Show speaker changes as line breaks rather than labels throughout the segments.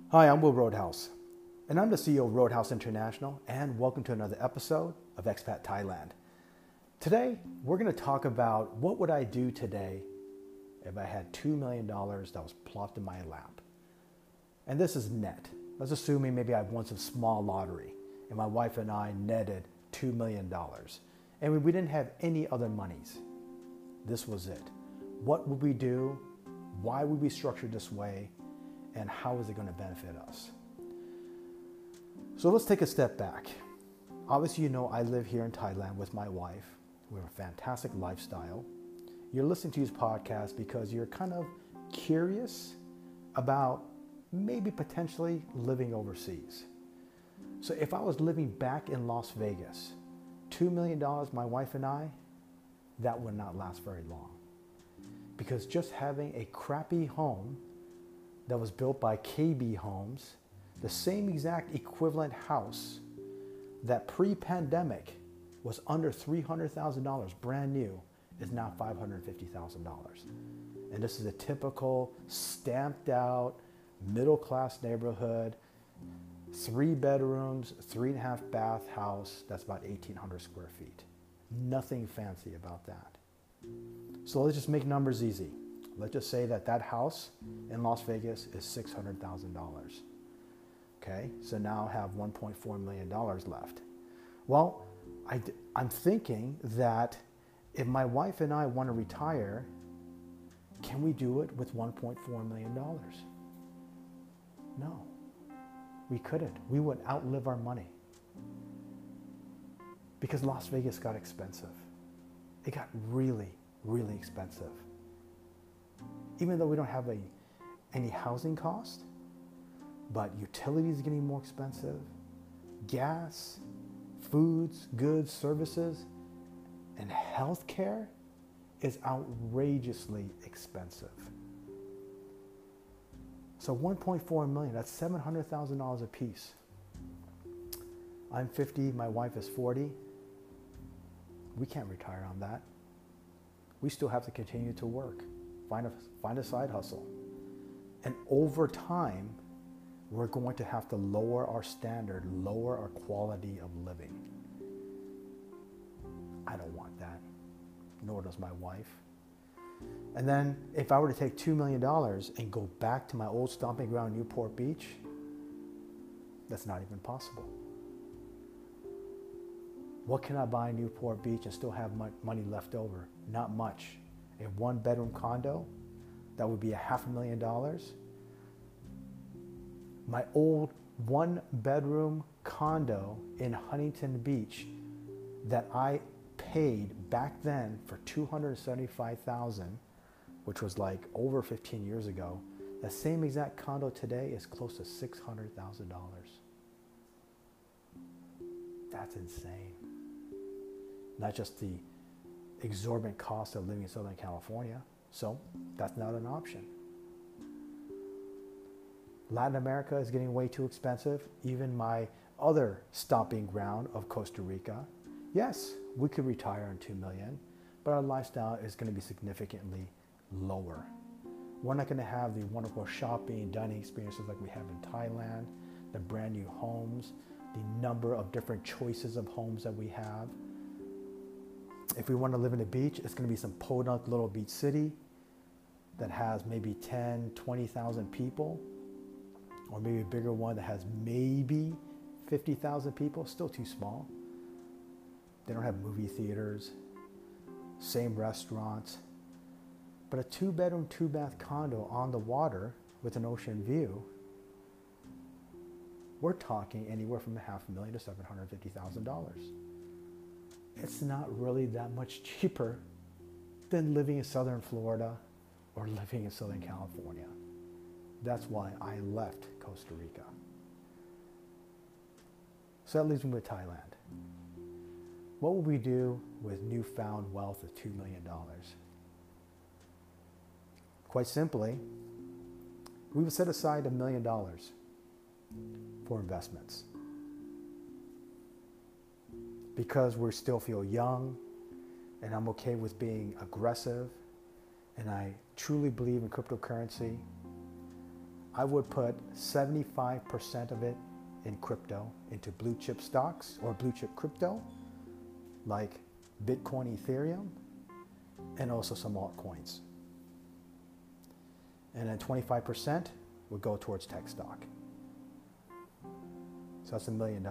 Hi, I'm Will Roadhouse, and I'm the CEO of Roadhouse International, and welcome to another episode of Expat Thailand. Today, we're going to talk about what would I do today if I had $2 million that was plopped in my lap. And this is net. Let's assuming maybe I won some small lottery, and my wife and I netted $2 million, and we didn't have any other monies. This was it. What would we do? Why would we structure this way? And how is it going to benefit us? So let's take a step back. Obviously, you know I live here in Thailand with my wife. We have a fantastic lifestyle. You're listening to this podcast because you're kind of curious about maybe potentially living overseas. So if I was living back in Las Vegas, $2 million, my wife and I, that would not last very long. Because just having a crappy home that was built by KB Homes, the same exact equivalent house that pre-pandemic was under $300,000, brand new, is now $550,000. And this is a typical stamped out middle-class neighborhood, 3 bedrooms, 3.5 bath house that's about 1,800 square feet. Nothing fancy about that. So let's just make numbers easy. Let's just say that house in Las Vegas is $600,000. Okay, so now I have $1.4 million left. Well, I'm thinking that if my wife and I want to retire, can we do it with $1.4 million? No, we couldn't. We would outlive our money because Las Vegas got expensive. It got really, really expensive. Even though we don't have any housing cost, but utilities are getting more expensive, gas, foods, goods, services, and healthcare is outrageously expensive. So 1.4 million, that's $700,000 a piece. I'm 50, my wife is 40. We can't retire on that. We still have to continue to work. Find a side hustle. And over time, we're going to have to lower our standard, lower our quality of living. I don't want that, nor does my wife. And then if I were to take $2 million and go back to my old stomping ground, Newport Beach, that's not even possible. What can I buy in Newport Beach and still have money left over? Not much. A 1-bedroom condo, that would be $500,000. My old 1-bedroom condo in Huntington Beach that I paid back then for $275,000, which was like over 15 years ago, that same exact condo today is close to $600,000. That's insane. Not just the exorbitant cost of living in Southern California. So that's not an option. Latin America is getting way too expensive. Even my other stomping ground of Costa Rica. Yes, we could retire on $2 million, but our lifestyle is going to be significantly lower. We're not going to have the wonderful shopping, dining experiences like we have in Thailand, the brand new homes, the number of different choices of homes that we have. If we want to live in a beach, it's going to be some podunk little beach city that has maybe 10, 20,000 people, or maybe a bigger one that has maybe 50,000 people, still too small. They don't have movie theaters, same restaurants, but a 2-bedroom, 2-bath condo on the water with an ocean view, we're talking anywhere from $500,000 to $750,000. It's not really that much cheaper than living in Southern Florida or living in Southern California. That's why I left Costa Rica. So that leaves me with Thailand. What will we do with newfound wealth of $2 million? Quite simply, we would set aside $1 million for investments. Because we still feel young, and I'm okay with being aggressive, and I truly believe in cryptocurrency, I would put 75% of it in crypto, into blue chip stocks or blue chip crypto, like Bitcoin, Ethereum, and also some altcoins. And then 25% would go towards tech stock. So that's $1 million.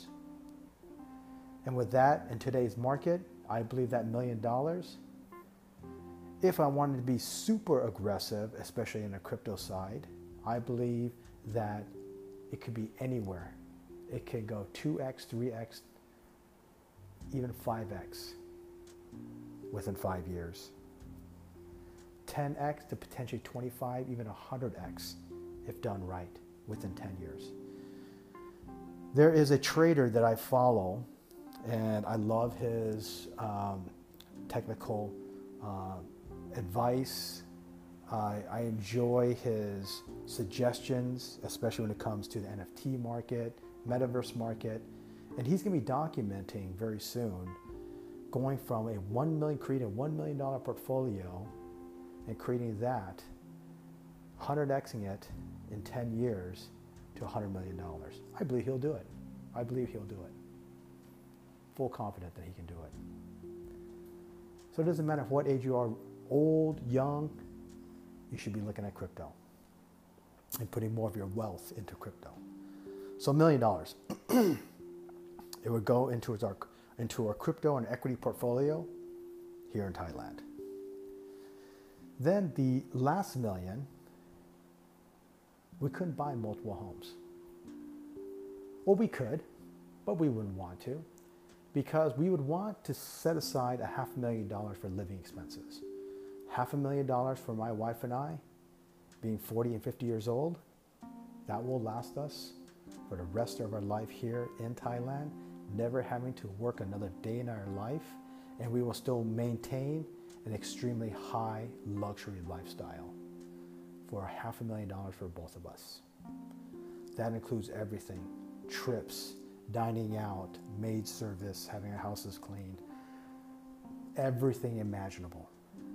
And with that, in today's market, I believe that $1 million, if I wanted to be super aggressive, especially in the crypto side, I believe that it could be anywhere. It could go 2x, 3x, even 5x within 5 years. 10x to potentially 25, even 100x if done right within 10 years. There is a trader that I follow, and I love his technical advice. I enjoy his suggestions, especially when it comes to the NFT market, metaverse market. And he's going to be documenting very soon going from creating a $1 million portfolio and creating that, 100xing it in 10 years to $100 million. I believe he'll do it. I believe he'll do it. Full confident that he can do it. So it doesn't matter what age you are, old, young, you should be looking at crypto and putting more of your wealth into crypto. So $1 million, it would go into our crypto and equity portfolio here in Thailand. Then the last $1 million, we couldn't buy multiple homes. Well, we could, but we wouldn't want to, because we would want to set aside $500,000 for living expenses. $500,000 for my wife and I, being 40 and 50 years old, that will last us for the rest of our life here in Thailand, never having to work another day in our life, and we will still maintain an extremely high luxury lifestyle for $500,000 for both of us. That includes everything: trips, dining out, maid service, having our houses cleaned, everything imaginable.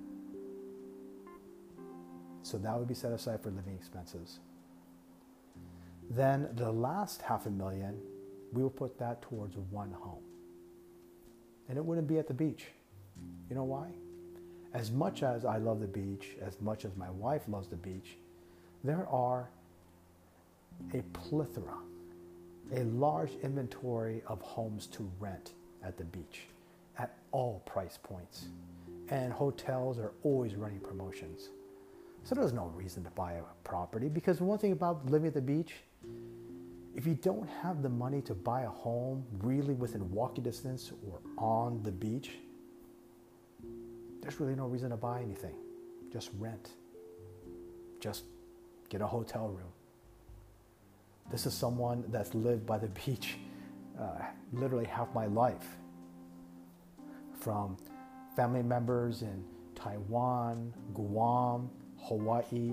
So that would be set aside for living expenses. Then the last $500,000, we will put that towards one home. And it wouldn't be at the beach. You know why? As much as I love the beach, as much as my wife loves the beach, there are a plethora, a large inventory of homes to rent at the beach at all price points. And hotels are always running promotions. So there's no reason to buy a property, because one thing about living at the beach, if you don't have the money to buy a home really within walking distance or on the beach, there's really no reason to buy anything. Just rent. Just get a hotel room. This is someone that's lived by the beach literally half my life. From family members in Taiwan, Guam, Hawaii,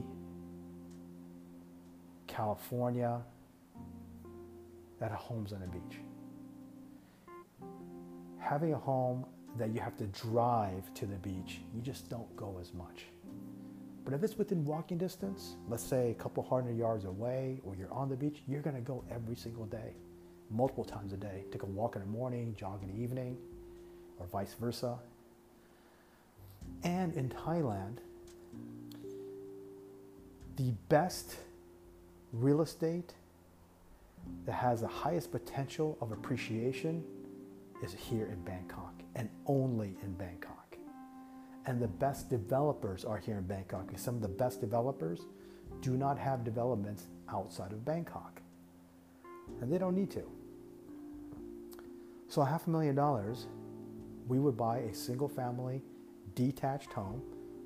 California, that have homes on the beach. Having a home that you have to drive to the beach, you just don't go as much. But if it's within walking distance, let's say a couple 100 yards away, or you're on the beach, you're gonna go every single day, multiple times a day. Take a walk in the morning, jog in the evening, or vice versa. And in Thailand, the best real estate that has the highest potential of appreciation is here in Bangkok, and only in Bangkok. And the best developers are here in Bangkok, because some of the best developers do not have developments outside of Bangkok. And they don't need to. So $500,000, we would buy a single family detached home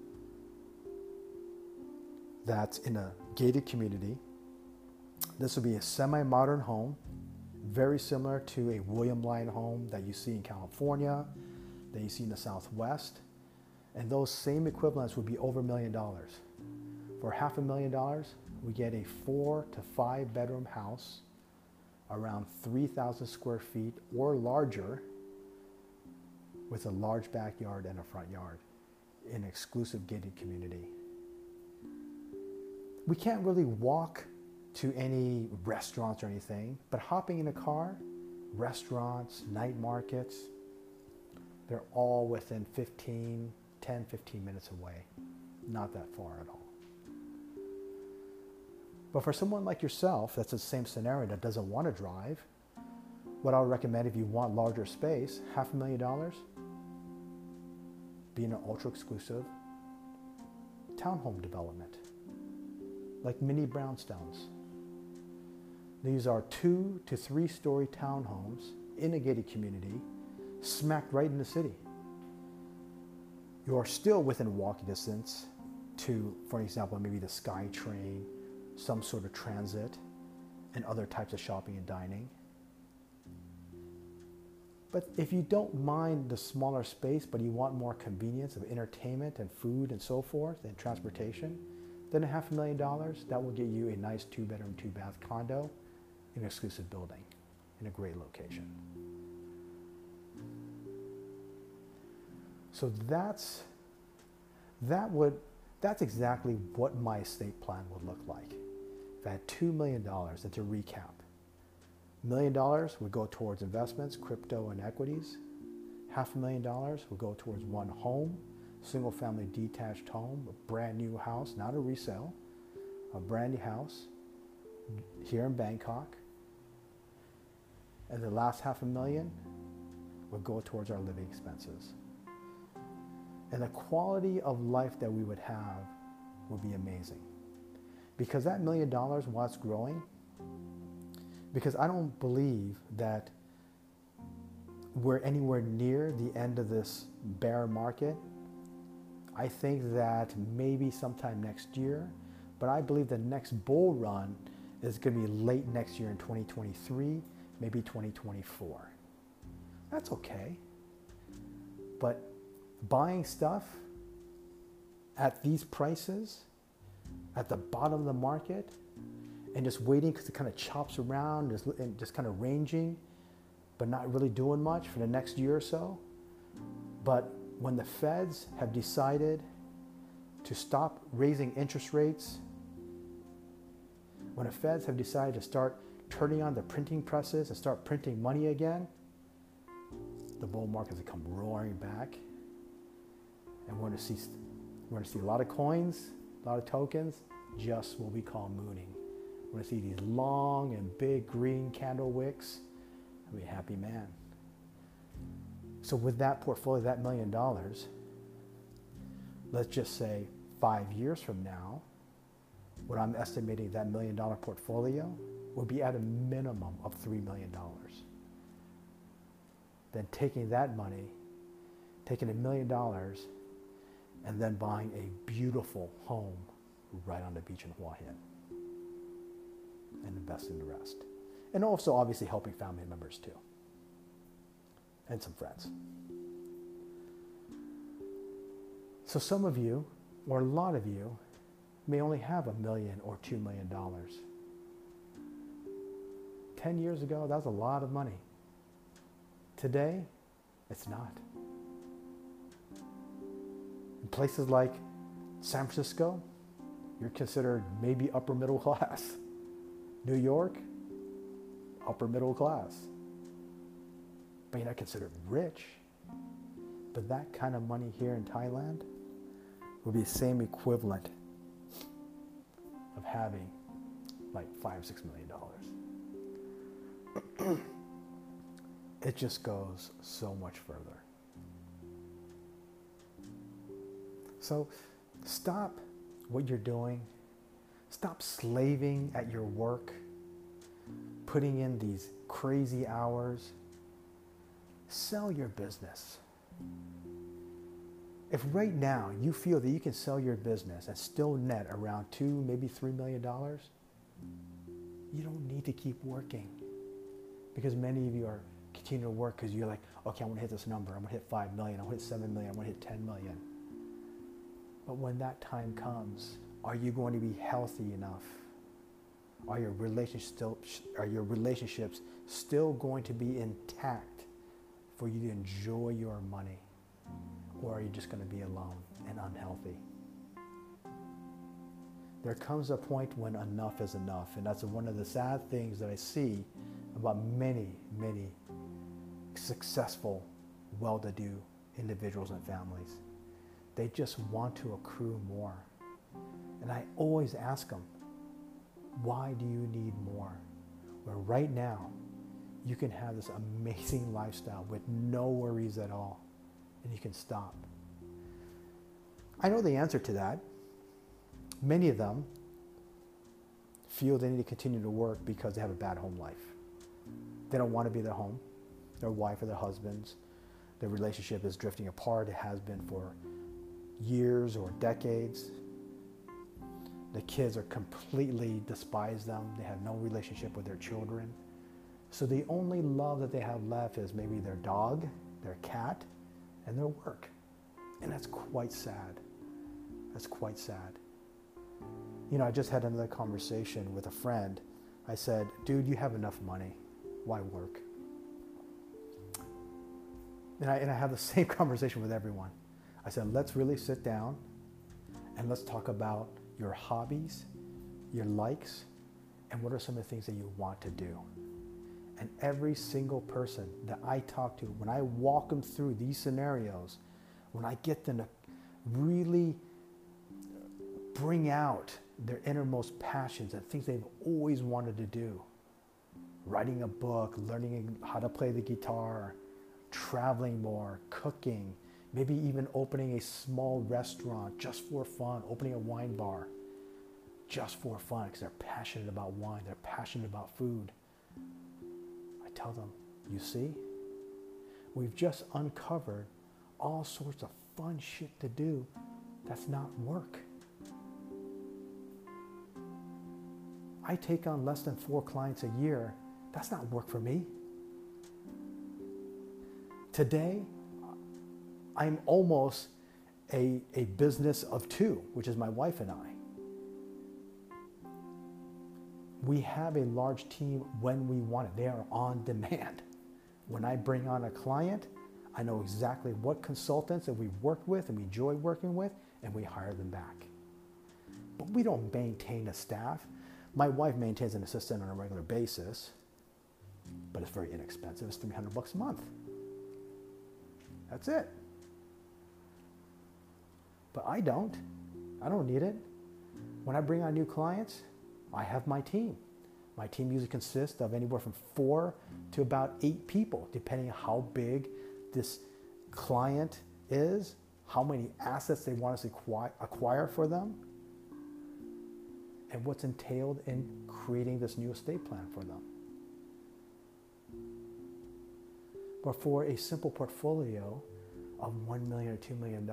that's in a gated community. This would be a semi-modern home, very similar to a William Lyon home that you see in California, that you see in the Southwest. And those same equivalents would be over $1 million. For $500,000, we get a 4 to 5 bedroom house, around 3,000 square feet or larger, with a large backyard and a front yard in an exclusive gated community. We can't really walk to any restaurants or anything, but hopping in a car, restaurants, night markets, they're all within 15 minutes away. Not that far at all. But for someone like yourself, that's the same scenario, that doesn't want to drive, what I would recommend if you want larger space, $500,000, be in an ultra-exclusive townhome development, like mini brownstones. These are 2 to 3 story townhomes in a gated community, smack right in the city. You are still within walking distance to, for example, maybe the SkyTrain, some sort of transit, and other types of shopping and dining. But if you don't mind the smaller space, but you want more convenience of entertainment and food and so forth and transportation, then $500,000, that will get you a nice 2-bedroom, 2-bath condo in an exclusive building in a great location. So that's exactly what my estate plan would look like. If I had $2 million, and to recap, $1 million would go towards investments, crypto and equities. $500,000 would go towards one home, single family detached home, a brand new house, not a resale, a brand new house here in Bangkok. And the last $500,000 would go towards our living expenses. And the quality of life that we would have would be amazing. Because that $1 million, while it's growing, because I don't believe that we're anywhere near the end of this bear market. I think that maybe sometime next year, but I believe the next bull run is going to be late next year in 2023, maybe 2024. That's okay. But buying stuff at these prices, at the bottom of the market, and just waiting because it kind of chops around and just kind of ranging, but not really doing much for the next year or so. But when the feds have decided to stop raising interest rates, when the feds have decided to start turning on the printing presses and start printing money again, the bull markets will come roaring back. And we're going to see a lot of coins, a lot of tokens, just what we call mooning. We're going to see these long and big green candle wicks. I'll be a happy man. So with that portfolio, that $1 million, let's just say 5 years from now, what I'm estimating that $1 million portfolio will be at a minimum of $3 million. Then taking that money, taking $1 million, and then buying a beautiful home right on the beach in Hua Hin and investing the rest. And also obviously helping family members too. And some friends. So some of you, or a lot of you, may only have $1 million or $2 million. 10 years ago, that was a lot of money. Today, it's not. In places like San Francisco, you're considered maybe upper middle class. New York, upper middle class. But you're not considered rich. But that kind of money here in Thailand would be the same equivalent of having like $5 or $6 million. It just goes so much further. So stop what you're doing. Stop slaving at your work, putting in these crazy hours. Sell your business. If right now you feel that you can sell your business and still net around $2, maybe $3 million, you don't need to keep working. Because many of you are continuing to work because you're like, okay, I want to hit this number. I'm going to hit 5 million. I want to hit 7 million. I want to hit 10 million. But when that time comes, are you going to be healthy enough? Are your relationships still going to be intact for you to enjoy your money? Or are you just going to be alone and unhealthy? There comes a point when enough is enough. And that's one of the sad things that I see about many, many successful, well-to-do individuals and families. They just want to accrue more. And I always ask them, why do you need more? Where right now, you can have this amazing lifestyle with no worries at all, and you can stop. I know the answer to that. Many of them feel they need to continue to work because they have a bad home life. They don't want to be at their home, their wife or their husbands. Their relationship is drifting apart. It has been for years or decades. The kids are completely despise them. They have no relationship with their children. So the only love that they have left is maybe their dog, their cat, and their work. And that's quite sad. That's quite sad. You know, I just had another conversation with a friend. I said, dude, you have enough money. Why work? And I have the same conversation with everyone. I said, let's really sit down and let's talk about your hobbies, your likes, and what are some of the things that you want to do. And every single person that I talk to, when I walk them through these scenarios, when I get them to really bring out their innermost passions and things they've always wanted to do, writing a book, learning how to play the guitar, traveling more, cooking, maybe even opening a small restaurant just for fun, opening a wine bar just for fun because they're passionate about wine, they're passionate about food. I tell them, you see, we've just uncovered all sorts of fun shit to do that's not work. I take on less than 4 clients a year. That's not work for me. Today, I'm almost a business of 2, which is my wife and I. We have a large team when we want it. They are on demand. When I bring on a client, I know exactly what consultants that we've worked with and we enjoy working with, and we hire them back. But we don't maintain a staff. My wife maintains an assistant on a regular basis, but it's very inexpensive. It's $300 a month. That's it. But I don't need it. When I bring on new clients, I have my team. My team usually consists of anywhere from 4 to about 8 people, depending on how big this client is, how many assets they want us to acquire for them, and what's entailed in creating this new estate plan for them. But for a simple portfolio of $1 million or $2 million,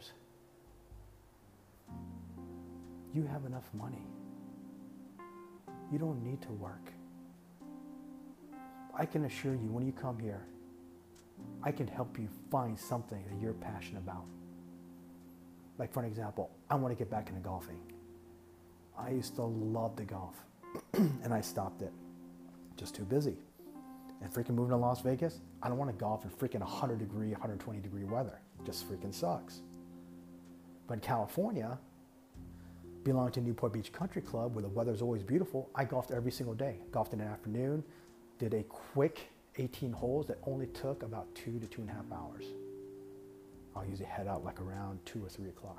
you have enough money. You don't need to work. I can assure you, when you come here, I can help you find something that you're passionate about. Like, for an example, I want to get back into golfing. I used to love to golf, and I stopped it. Just too busy. And freaking moving to Las Vegas, I don't want to golf in freaking 100 degree, 120 degree weather. It just freaking sucks. But in California, belonging to Newport Beach Country Club, where the weather's always beautiful, I golfed every single day. Golfed in the afternoon, did a quick 18 holes that only took about 2 to 2.5 hours. I'll usually head out like around 2 or 3 o'clock.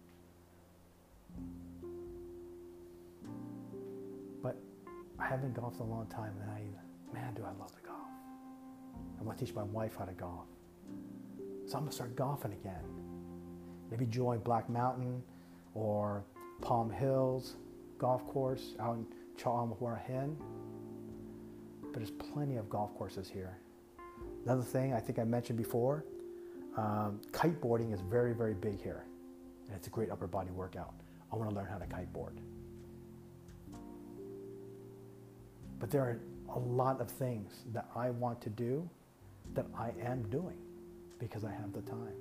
But I haven't golfed in a long time, and man, do I love to golf. I want to teach my wife how to golf. So I'm going to start golfing again. Maybe join Black Mountain or Palm Hills golf course out in Chalmahua. But there's plenty of golf courses here. Another thing I think I mentioned before, kiteboarding is very, very big here. And it's a great upper body workout. I want to learn how to kiteboard. But there are a lot of things that I want to do that I am doing because I have the time.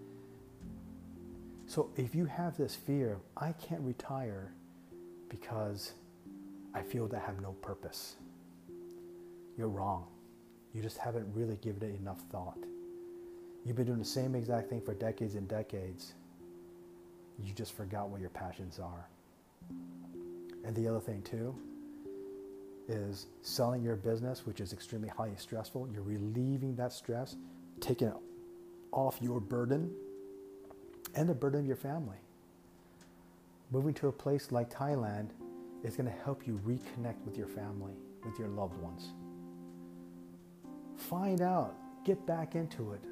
So if you have this fear, I can't retire because I feel that I have no purpose. You're wrong. You just haven't really given it enough thought. You've been doing the same exact thing for decades and decades. You just forgot what your passions are. And the other thing too is selling your business, which is extremely highly stressful. You're relieving that stress, taking it off your burden and the burden of your family. Moving to a place like Thailand is going to help you reconnect with your family, with your loved ones. Find out, get back into it.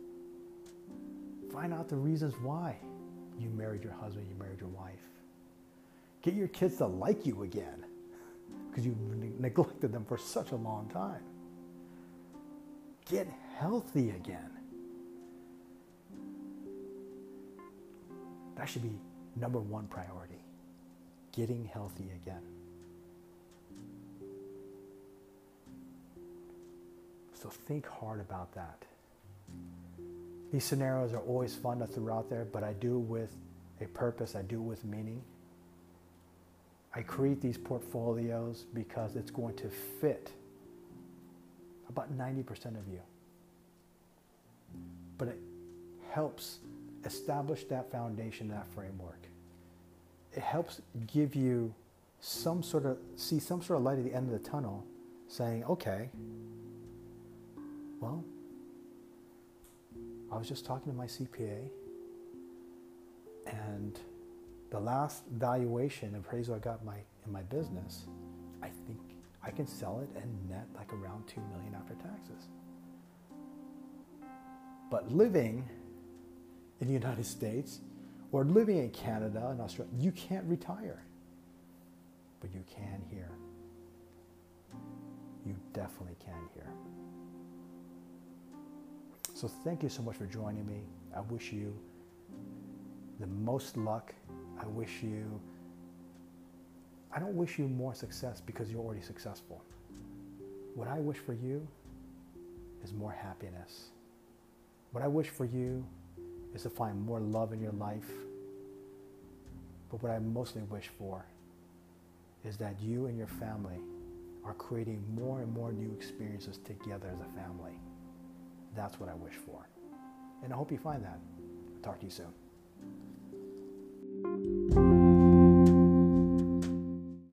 Find out the reasons why you married your husband, you married your wife. Get your kids to like you again because you neglected them for such a long time. Get healthy again. That should be number one priority. Getting healthy again. So think hard about that. These scenarios are always fun to throw out there, but I do it with a purpose. I do it with meaning. I create these portfolios because it's going to fit about 90% of you. But it helps establish that foundation, that framework. It helps give you some sort of light at the end of the tunnel saying, okay, well, I was just talking to my CPA and the last valuation appraisal I got in my business, I think I can sell it and net like around $2 million after taxes. But living in the United States or living in Canada and Australia, you can't retire. But you can here. You definitely can here. So thank you so much for joining me. I wish you the most luck. I don't wish you more success because you're already successful. What I wish for you is more happiness. What I wish for you is to find more love in your life. But what I mostly wish for is that you and your family are creating more and more new experiences together as a family. That's what I wish for. And I hope you find that. Talk to you soon.